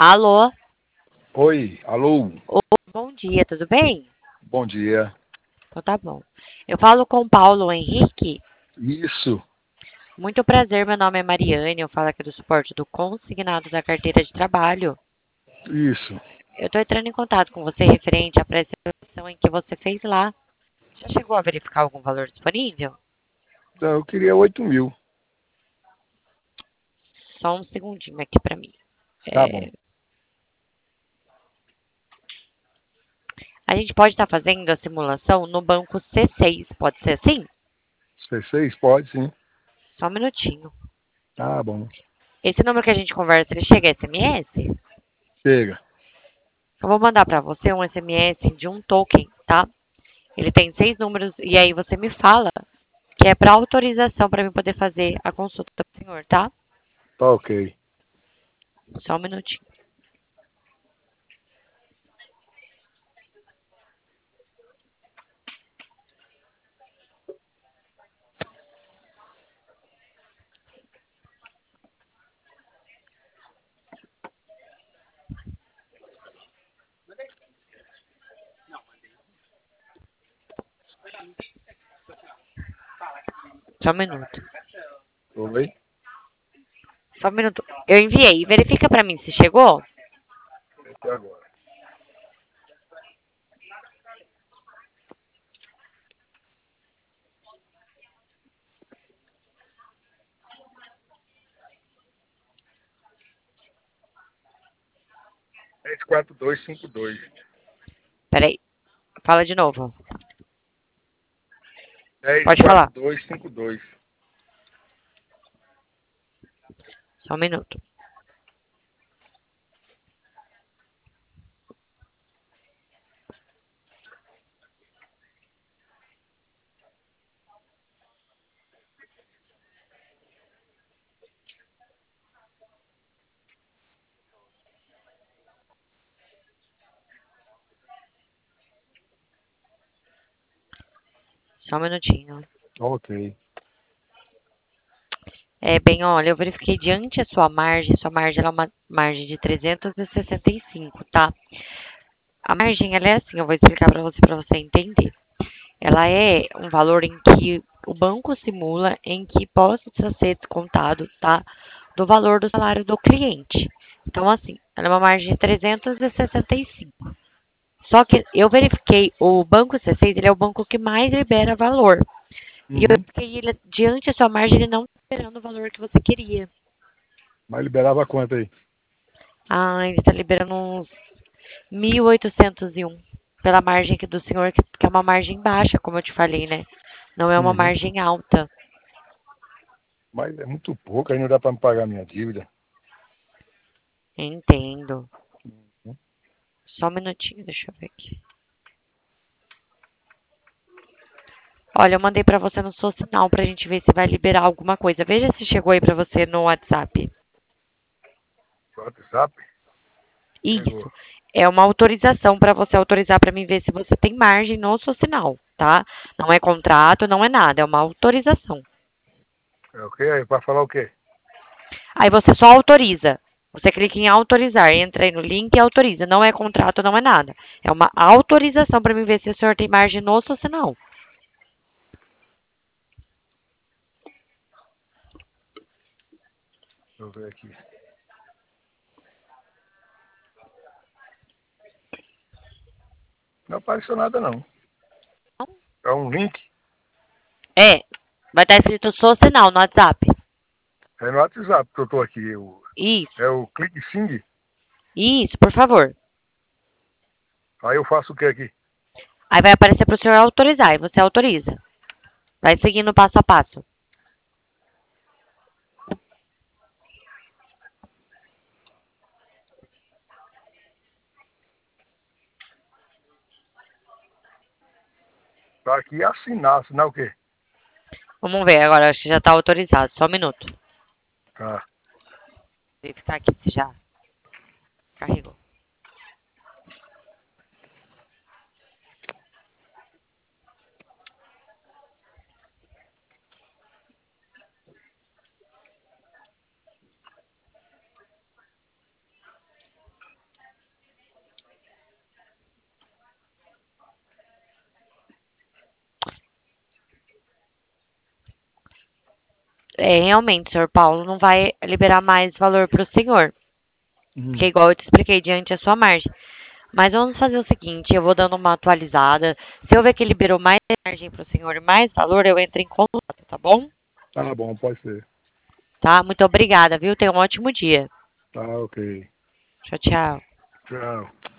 Alô? Oi, alô, Oi, bom dia, tudo bem? bom dia. Então tá bom. Eu falo com Paulo Henrique. Isso, Muito prazer, meu nome é Mariane, eu falo aqui do suporte do consignado da carteira de trabalho. isso. Eu estou entrando em contato com você referente à prestação em que você fez lá. Já chegou a verificar algum valor disponível? Então, eu queria 8.000. Só um segundinho aqui para mim. Tá bom. A gente pode estar fazendo a simulação no banco C6, pode ser assim? C6 pode sim. Só um minutinho. Tá bom. Esse número que a gente conversa, ele chega SMS? Chega. Eu vou mandar para você um SMS de um token, tá? Ele tem 6 números e aí você me fala que é para autorização para mim poder fazer a consulta do senhor, tá? Tá ok. Só um minutinho. Só um minuto. Oi. Só um minuto. Eu enviei. Verifica para mim se chegou. Até agora. Sete quatro dois cinco dois. Peraí. Fala de novo. Dez Pode quatro falar. dois cinco dois. Só um minuto. Só um minutinho. Ok. Bem, olha, eu verifiquei diante a sua margem. Sua margem ela é uma margem de 365, tá? A margem, ela é assim, eu vou explicar para você entender. Ela é um valor em que o banco simula em que possa ser descontado, tá? Do valor do salário do cliente. Então, assim, ela é uma margem de 365. Só que eu verifiquei, o banco C6, ele é o banco que mais libera valor. E eu Uhum. verifiquei ele, diante da sua margem, ele não está liberando o valor que você queria. Mas liberava quanto aí? Ah, ele está liberando uns 1.801 pela margem que do senhor, que é uma margem baixa, como eu te falei, né? Não é uma Uhum. margem alta. Mas é muito pouco, aí não dá pra me pagar minha dívida. Entendo. Uhum. Só um minutinho, deixa eu ver aqui. Olha, eu mandei pra você no seu sinal pra gente ver se vai liberar alguma coisa. Veja se chegou aí pra você no WhatsApp. WhatsApp? Chegou. Isso. É uma autorização pra você autorizar pra mim ver se você tem margem no seu sinal, tá? Não é contrato, não é nada, é uma autorização. É ok? Aí, pra falar o quê? Aí você só autoriza. Você clica em autorizar, entra aí no link e autoriza. Não é contrato, não é nada. É uma autorização pra mim ver se o senhor tem margem no seu sinal. Deixa eu ver aqui. Não apareceu nada não. É um link? É, vai estar escrito seu sinal no WhatsApp. É no WhatsApp que eu tô aqui. Isso, É o Clique Sing. isso, por favor. Aí eu faço o que aqui? Aí vai aparecer para o senhor autorizar e você autoriza. Vai seguindo passo a passo. Tá aqui assinar. Assinar o quê? Vamos ver agora, acho que já está autorizado. Só um minuto. Tá. Verificar aqui se já carregou. realmente, o senhor Paulo não vai liberar mais valor para o senhor. Porque, igual eu te expliquei, diante a sua margem. Mas vamos fazer o seguinte, eu vou dando uma atualizada. Se eu ver que liberou mais margem para o senhor e mais valor, eu entro em contato, tá bom? Tá bom, pode ser. Tá? Muito obrigada, viu? Tenha um ótimo dia. Tá, ok. Tchau, tchau. Tchau.